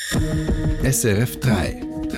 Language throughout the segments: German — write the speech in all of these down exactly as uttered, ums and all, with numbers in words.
S R F drei.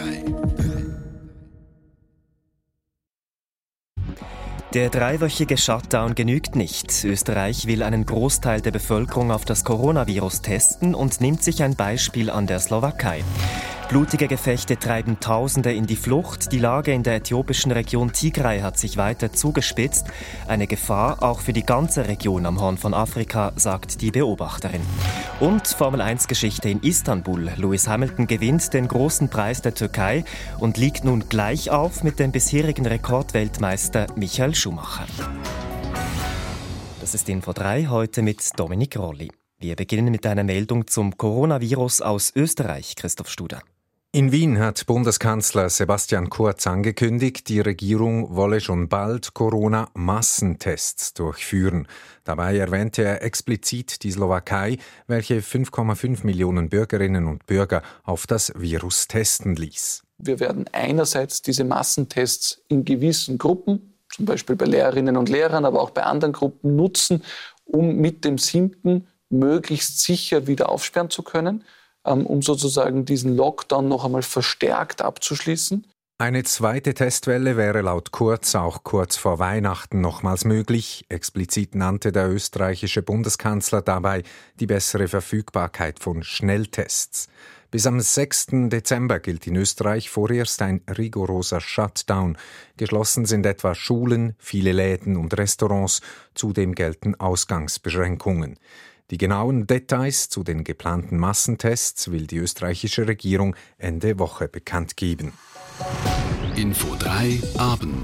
Der dreiwöchige Shutdown genügt nicht. Österreich will einen Großteil der Bevölkerung auf das Coronavirus testen und nimmt sich ein Beispiel an der Slowakei. Blutige Gefechte treiben Tausende in die Flucht. Die Lage in der äthiopischen Region Tigray hat sich weiter zugespitzt. Eine Gefahr auch für die ganze Region am Horn von Afrika, sagt die Beobachterin. Und Formel eins Geschichte in Istanbul. Lewis Hamilton gewinnt den großen Preis der Türkei und liegt nun gleich auf mit dem bisherigen Rekordweltmeister Michael Schumacher. Das ist Info drei, heute mit Dominik Rolli. Wir beginnen mit einer Meldung zum Coronavirus aus Österreich, Christoph Studer. In Wien hat Bundeskanzler Sebastian Kurz angekündigt, die Regierung wolle schon bald Corona-Massentests durchführen. Dabei erwähnte er explizit die Slowakei, welche fünf Komma fünf Millionen Bürgerinnen und Bürger auf das Virus testen ließ. Wir werden einerseits diese Massentests in gewissen Gruppen, zum Beispiel bei Lehrerinnen und Lehrern, aber auch bei anderen Gruppen nutzen, um mit dem siebten möglichst sicher wieder aufsperren zu können, um sozusagen diesen Lockdown noch einmal verstärkt abzuschließen. Eine zweite Testwelle wäre laut Kurz auch kurz vor Weihnachten nochmals möglich. Explizit nannte der österreichische Bundeskanzler dabei die bessere Verfügbarkeit von Schnelltests. Bis am sechsten Dezember gilt in Österreich vorerst ein rigoroser Shutdown. Geschlossen sind etwa Schulen, viele Läden und Restaurants. Zudem gelten Ausgangsbeschränkungen. Die genauen Details zu den geplanten Massentests will die österreichische Regierung Ende Woche bekannt geben. Info drei Abend.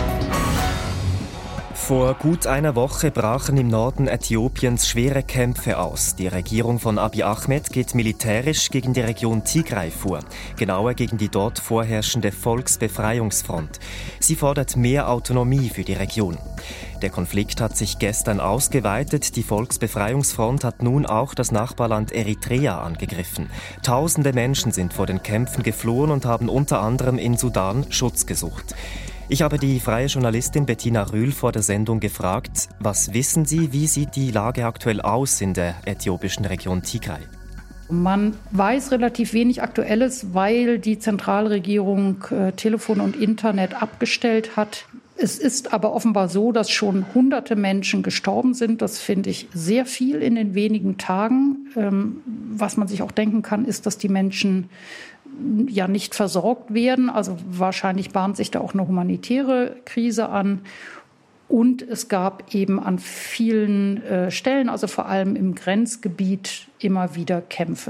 Vor gut einer Woche brachen im Norden Äthiopiens schwere Kämpfe aus. Die Regierung von Abiy Ahmed geht militärisch gegen die Region Tigray vor, genauer gegen die dort vorherrschende Volksbefreiungsfront. Sie fordert mehr Autonomie für die Region. Der Konflikt hat sich gestern ausgeweitet. Die Volksbefreiungsfront hat nun auch das Nachbarland Eritrea angegriffen. Tausende Menschen sind vor den Kämpfen geflohen und haben unter anderem in Sudan Schutz gesucht. Ich habe die freie Journalistin Bettina Rühl vor der Sendung gefragt, was wissen Sie, wie sieht die Lage aktuell aus in der äthiopischen Region Tigray? Man weiß relativ wenig Aktuelles, weil die Zentralregierung äh, Telefon und Internet abgestellt hat. Es ist aber offenbar so, dass schon hunderte Menschen gestorben sind. Das finde ich sehr viel in den wenigen Tagen. Ähm, was man sich auch denken kann, ist, dass die Menschen ja nicht versorgt werden. Also wahrscheinlich bahnt sich da auch eine humanitäre Krise an. Und es gab eben an vielen äh, Stellen, also vor allem im Grenzgebiet, immer wieder Kämpfe.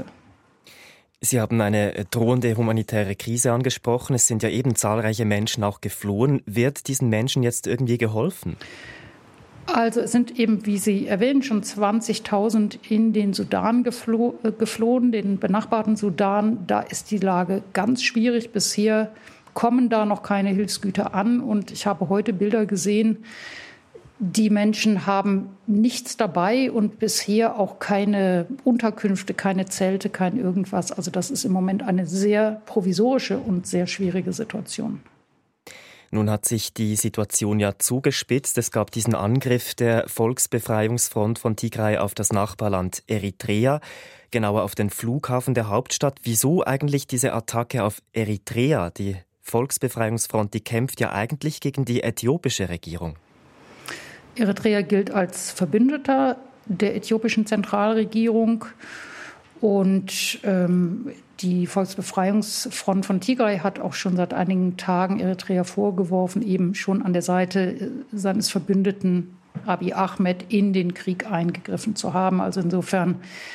Sie haben eine drohende humanitäre Krise angesprochen. Es sind ja eben zahlreiche Menschen auch geflohen. Wird diesen Menschen jetzt irgendwie geholfen? Also es sind eben, wie Sie erwähnen, schon zwanzigtausend in den Sudan geflo- äh, geflohen, den benachbarten Sudan. Da ist die Lage ganz schwierig. Bisher kommen da noch keine Hilfsgüter an. Und ich habe heute Bilder gesehen, die Menschen haben nichts dabei und bisher auch keine Unterkünfte, keine Zelte, kein irgendwas. Also das ist im Moment eine sehr provisorische und sehr schwierige Situation. Nun hat sich die Situation ja zugespitzt. Es gab diesen Angriff der Volksbefreiungsfront von Tigray auf das Nachbarland Eritrea, genauer auf den Flughafen der Hauptstadt. Wieso eigentlich diese Attacke auf Eritrea? Die Volksbefreiungsfront, die kämpft ja eigentlich gegen die äthiopische Regierung. Eritrea gilt als Verbündeter der äthiopischen Zentralregierung und ähm, die Volksbefreiungsfront von Tigray hat auch schon seit einigen Tagen Eritrea vorgeworfen, eben schon an der Seite seines Verbündeten Abiy Ahmed in den Krieg eingegriffen zu haben. Also insofern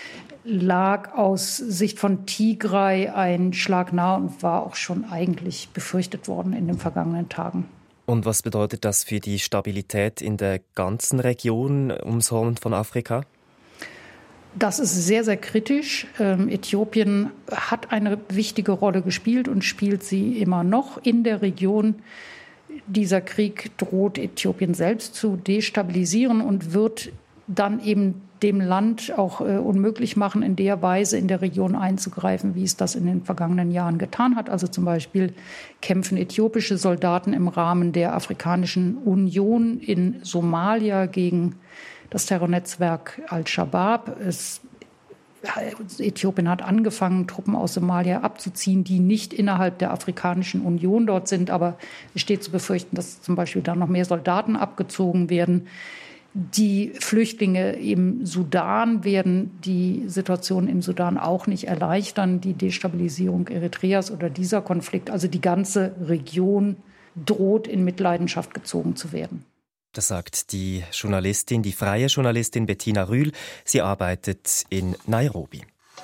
lag aus Sicht von Tigray ein Schlag nahe und war auch schon eigentlich befürchtet worden in den vergangenen Tagen. Und was bedeutet das für die Stabilität in der ganzen Region ums Horn von Afrika? Das ist sehr, sehr kritisch. Ähm, Äthiopien hat eine wichtige Rolle gespielt und spielt sie immer noch in der Region. Dieser Krieg droht Äthiopien selbst zu destabilisieren und wird dann eben dem Land auch äh, unmöglich machen, in der Weise in der Region einzugreifen, wie es das in den vergangenen Jahren getan hat. Also zum Beispiel kämpfen äthiopische Soldaten im Rahmen der Afrikanischen Union in Somalia gegen das Terrornetzwerk Al-Shabaab. Es Äthiopien hat angefangen, Truppen aus Somalia abzuziehen, die nicht innerhalb der Afrikanischen Union dort sind. Aber es steht zu befürchten, dass zum Beispiel da noch mehr Soldaten abgezogen werden. Die Flüchtlinge im Sudan werden die Situation im Sudan auch nicht erleichtern. Die Destabilisierung Eritreas oder dieser Konflikt, also die ganze Region, droht in Mitleidenschaft gezogen zu werden. Das sagt die Journalistin, die freie Journalistin Bettina Rühl. Sie arbeitet in Nairobi.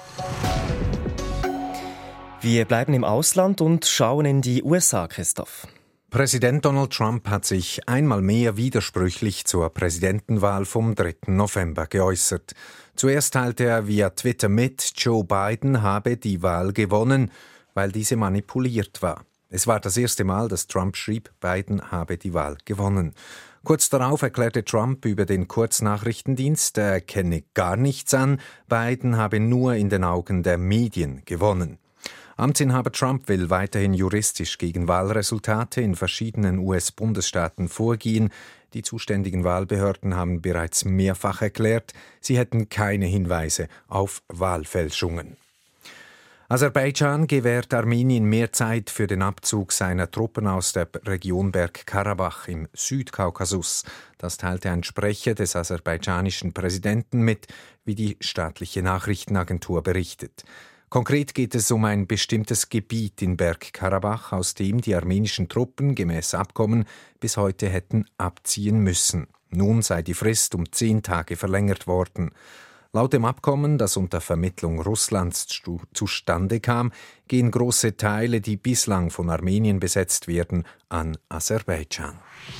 Wir bleiben im Ausland und schauen in die U S A, Christoph. Präsident Donald Trump hat sich einmal mehr widersprüchlich zur Präsidentenwahl vom dritten November geäußert. Zuerst teilte er via Twitter mit, Joe Biden habe die Wahl gewonnen, weil diese manipuliert war. Es war das erste Mal, dass Trump schrieb, Biden habe die Wahl gewonnen. Kurz darauf erklärte Trump über den Kurznachrichtendienst, er kenne gar nichts an, Biden habe nur in den Augen der Medien gewonnen. Amtsinhaber Trump will weiterhin juristisch gegen Wahlresultate in verschiedenen U S-Bundesstaaten vorgehen. Die zuständigen Wahlbehörden haben bereits mehrfach erklärt, sie hätten keine Hinweise auf Wahlfälschungen. Aserbaidschan gewährt Armenien mehr Zeit für den Abzug seiner Truppen aus der Region Bergkarabach im Südkaukasus. Das teilte ein Sprecher des aserbaidschanischen Präsidenten mit, wie die staatliche Nachrichtenagentur berichtet. Konkret geht es um ein bestimmtes Gebiet in Bergkarabach, aus dem die armenischen Truppen gemäß Abkommen bis heute hätten abziehen müssen. Nun sei die Frist um zehn Tage verlängert worden. Laut dem Abkommen, das unter Vermittlung Russlands zustande kam, gehen große Teile, die bislang von Armenien besetzt werden, an Aserbaidschan.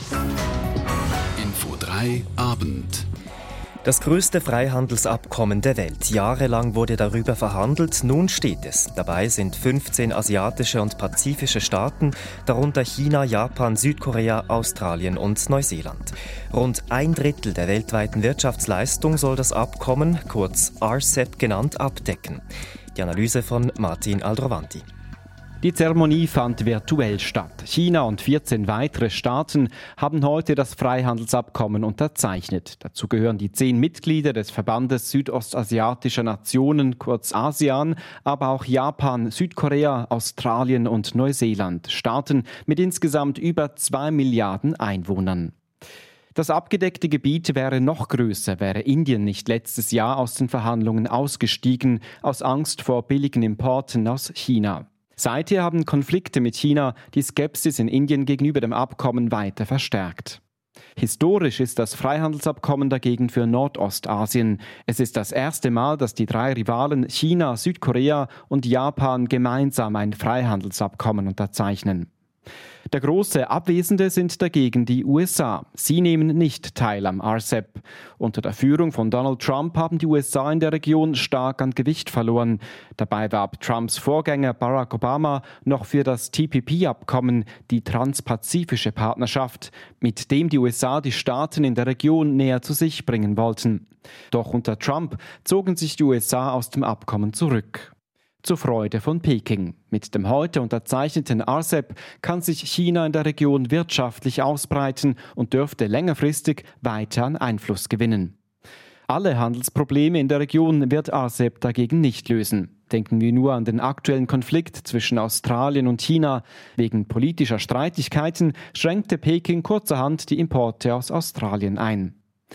Info drei Abend. Das größte Freihandelsabkommen der Welt. Jahrelang wurde darüber verhandelt, nun steht es. Dabei sind fünfzehn asiatische und pazifische Staaten, darunter China, Japan, Südkorea, Australien und Neuseeland. Rund ein Drittel der weltweiten Wirtschaftsleistung soll das Abkommen, kurz R C E P genannt, abdecken. Die Analyse von Martin Aldrovanti. Die Zeremonie fand virtuell statt. China und vierzehn weitere Staaten haben heute das Freihandelsabkommen unterzeichnet. Dazu gehören die zehn Mitglieder des Verbandes südostasiatischer Nationen, kurz ASEAN, aber auch Japan, Südkorea, Australien und Neuseeland, Staaten mit insgesamt über zwei Milliarden Einwohnern. Das abgedeckte Gebiet wäre noch größer, wäre Indien nicht letztes Jahr aus den Verhandlungen ausgestiegen, aus Angst vor billigen Importen aus China. Seither haben Konflikte mit China die Skepsis in Indien gegenüber dem Abkommen weiter verstärkt. Historisch ist das Freihandelsabkommen dagegen für Nordostasien. Es ist das erste Mal, dass die drei Rivalen China, Südkorea und Japan gemeinsam ein Freihandelsabkommen unterzeichnen. Der große Abwesende sind dagegen die U S A. Sie nehmen nicht teil am R C E P. Unter der Führung von Donald Trump haben die U S A in der Region stark an Gewicht verloren. Dabei warb Trumps Vorgänger Barack Obama noch für das T P P-Abkommen, die Transpazifische Partnerschaft, mit dem die U S A die Staaten in der Region näher zu sich bringen wollten. Doch unter Trump zogen sich die U S A aus dem Abkommen zurück. Zur Freude von Peking. Mit dem heute unterzeichneten R C E P kann sich China in der Region wirtschaftlich ausbreiten und dürfte längerfristig weiter an Einfluss gewinnen. Alle Handelsprobleme in der Region wird R C E P dagegen nicht lösen. Denken wir nur an den aktuellen Konflikt zwischen Australien und China. Wegen politischer Streitigkeiten schränkte Peking kurzerhand die Importe aus Australien ein.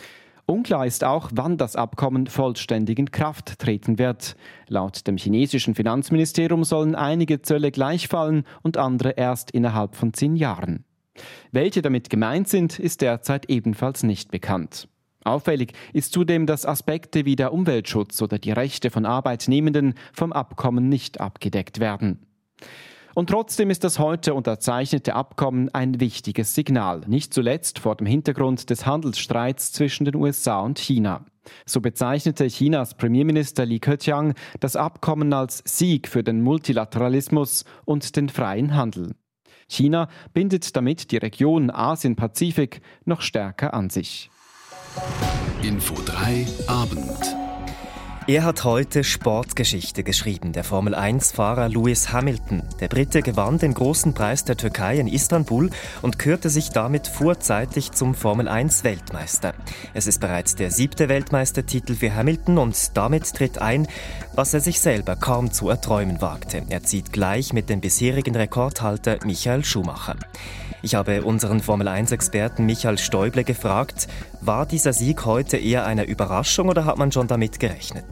Unklar ist auch, wann das Abkommen vollständig in Kraft treten wird. Laut dem chinesischen Finanzministerium sollen einige Zölle gleichfallen und andere erst innerhalb von zehn Jahren. Welche damit gemeint sind, ist derzeit ebenfalls nicht bekannt. Auffällig ist zudem, dass Aspekte wie der Umweltschutz oder die Rechte von Arbeitnehmenden vom Abkommen nicht abgedeckt werden. Und trotzdem ist das heute unterzeichnete Abkommen ein wichtiges Signal, nicht zuletzt vor dem Hintergrund des Handelsstreits zwischen den U S A und China. So bezeichnete Chinas Premierminister Li Keqiang das Abkommen als Sieg für den Multilateralismus und den freien Handel. China bindet damit die Region Asien-Pazifik noch stärker an sich. Info drei Abend. Er hat heute Sportgeschichte geschrieben, der Formel eins Fahrer Lewis Hamilton. Der Brite gewann den großen Preis der Türkei in Istanbul und kürte sich damit vorzeitig zum Formel eins Weltmeister. Es ist bereits der siebte Weltmeistertitel für Hamilton und damit tritt ein, was er sich selber kaum zu erträumen wagte. Er zieht gleich mit dem bisherigen Rekordhalter Michael Schumacher. Ich habe unseren Formel eins Experten Michael Stäuble gefragt, war dieser Sieg heute eher eine Überraschung oder hat man schon damit gerechnet?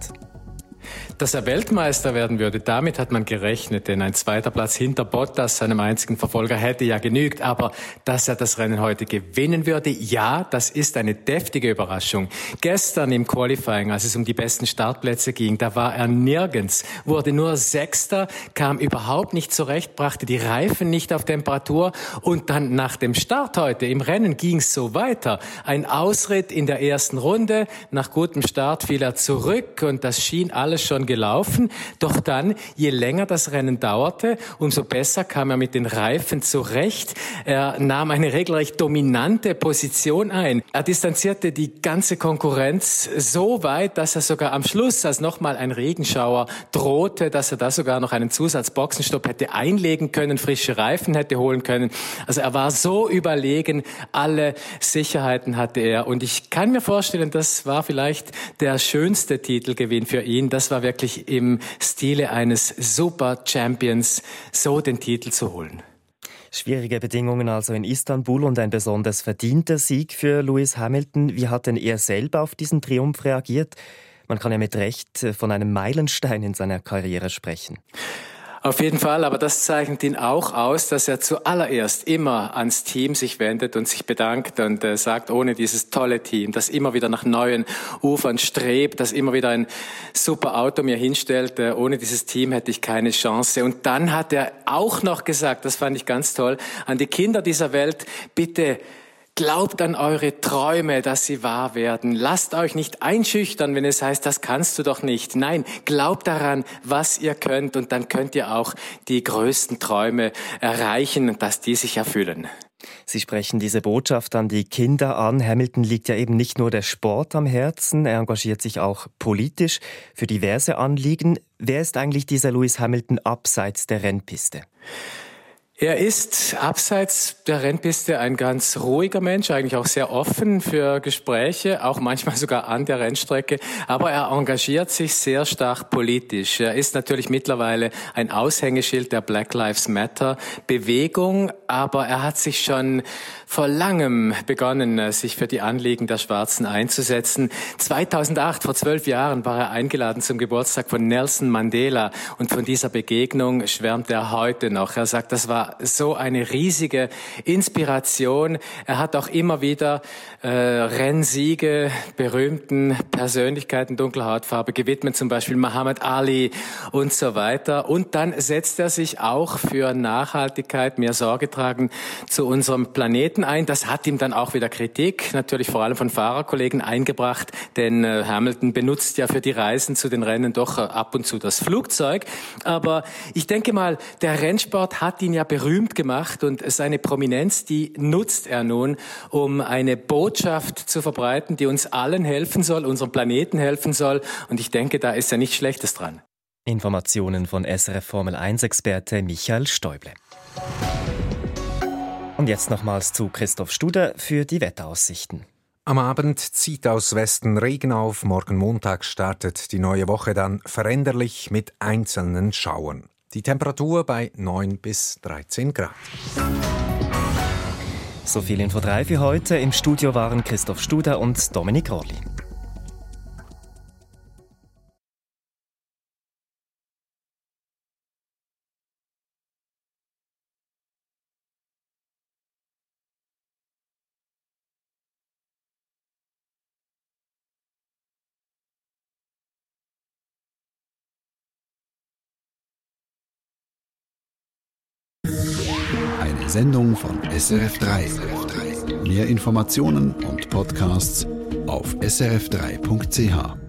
Dass er Weltmeister werden würde, damit hat man gerechnet, denn ein zweiter Platz hinter Bottas, seinem einzigen Verfolger, hätte ja genügt. Aber dass er das Rennen heute gewinnen würde, ja, das ist eine deftige Überraschung. Gestern im Qualifying, als es um die besten Startplätze ging, da war er nirgends, wurde nur Sechster, kam überhaupt nicht zurecht, brachte die Reifen nicht auf Temperatur und dann nach dem Start heute im Rennen ging es so weiter. Ein Ausritt in der ersten Runde, nach gutem Start fiel er zurück und das schien alles schon gelaufen. Doch dann, je länger das Rennen dauerte, umso besser kam er mit den Reifen zurecht. Er nahm eine regelrecht dominante Position ein. Er distanzierte die ganze Konkurrenz so weit, dass er sogar am Schluss, als nochmal ein Regenschauer drohte, dass er da sogar noch einen Zusatzboxenstopp hätte einlegen können, frische Reifen hätte holen können. Also er war so überlegen, alle Sicherheiten hatte er. Und ich kann mir vorstellen, das war vielleicht der schönste Titelgewinn für ihn. Das war wirklich im Stile eines Super-Champions, so den Titel zu holen. Schwierige Bedingungen also in Istanbul und ein besonders verdienter Sieg für Lewis Hamilton. Wie hat denn er selber auf diesen Triumph reagiert? Man kann ja mit Recht von einem Meilenstein in seiner Karriere sprechen. Auf jeden Fall, aber das zeichnet ihn auch aus, dass er zuallererst immer ans Team sich wendet und sich bedankt und äh, sagt, ohne dieses tolle Team, das immer wieder nach neuen Ufern strebt, das immer wieder ein super Auto mir hinstellt, äh, ohne dieses Team hätte ich keine Chance. Und dann hat er auch noch gesagt, das fand ich ganz toll, an die Kinder dieser Welt, bitte glaubt an eure Träume, dass sie wahr werden. Lasst euch nicht einschüchtern, wenn es heißt, das kannst du doch nicht. Nein, glaubt daran, was ihr könnt und dann könnt ihr auch die größten Träume erreichen, dass die sich erfüllen. Sie sprechen diese Botschaft an die Kinder an. Hamilton liegt ja eben nicht nur der Sport am Herzen, er engagiert sich auch politisch für diverse Anliegen. Wer ist eigentlich dieser Lewis Hamilton abseits der Rennpiste? Er ist abseits der Rennpiste ein ganz ruhiger Mensch, eigentlich auch sehr offen für Gespräche, auch manchmal sogar an der Rennstrecke. Aber er engagiert sich sehr stark politisch. Er ist natürlich mittlerweile ein Aushängeschild der Black Lives Matter Bewegung, aber er hat sich schon vor langem begonnen, sich für die Anliegen der Schwarzen einzusetzen. zweitausendacht, vor zwölf Jahren, war er eingeladen zum Geburtstag von Nelson Mandela und von dieser Begegnung schwärmt er heute noch. Er sagt, das war so eine riesige Inspiration. Er hat auch immer wieder äh, Rennsiege berühmten Persönlichkeiten dunkler Hautfarbe gewidmet, zum Beispiel Muhammad Ali und so weiter. Und dann setzt er sich auch für Nachhaltigkeit, mehr Sorge tragen zu unserem Planeten ein. Das hat ihm dann auch wieder Kritik, natürlich vor allem von Fahrerkollegen eingebracht, denn äh, Hamilton benutzt ja für die Reisen zu den Rennen doch äh, ab und zu das Flugzeug. Aber ich denke mal, der Rennsport hat ihn ja berühmt gemacht und seine Prominenz, die nutzt er nun, um eine Botschaft zu verbreiten, die uns allen helfen soll, unserem Planeten helfen soll. Und ich denke, da ist ja nichts Schlechtes dran. Informationen von S R F Formel eins Experte Michael Stäuble. Und jetzt nochmals zu Christoph Studer für die Wetteraussichten. Am Abend zieht aus Westen Regen auf. Morgen Montag startet die neue Woche dann veränderlich mit einzelnen Schauern. Die Temperatur bei neun bis dreizehn Grad. So viel Info drei für heute. Im Studio waren Christoph Studer und Dominik Rolli. Eine Sendung von S R F drei. Mehr Informationen und Podcasts auf s r f drei punkt c h.